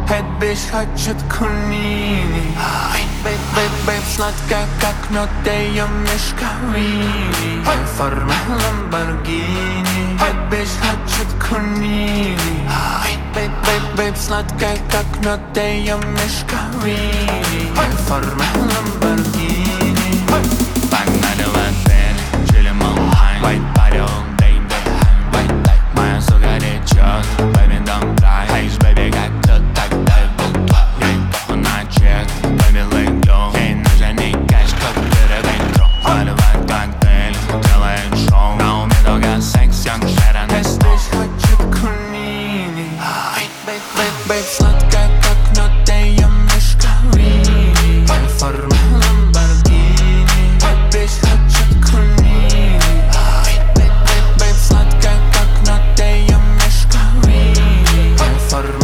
Эта bitch хочет кунини. Бэйб сладкая, как мед, ее мешковини. В форме Lamborghini. Эта bitch хочет кунини. Бэйб сладкая, как мед, ее мешковини. В форме Lamborghini. Погнали в отель, чилим онлайн. White party all day, baby. Моя сука речет, baby don't cry. Эй, baby, как тут тогда был твой. Ей похуй на чек, baby let go. Ей нужен не кэш, купюры бэнкро. Заливает коктейль, делает шоу. На уме только секс, young Sharon и Snow. Bitch хочет кунини. Бэйб сладкая, как мед, ее мешковини. В форме Lamborghini. Bitch хочет кунини. Бэйб сладкая, как мед, ее мешковини. В форме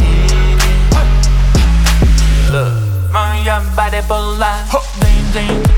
Lamborghini. Моя body была, день-день.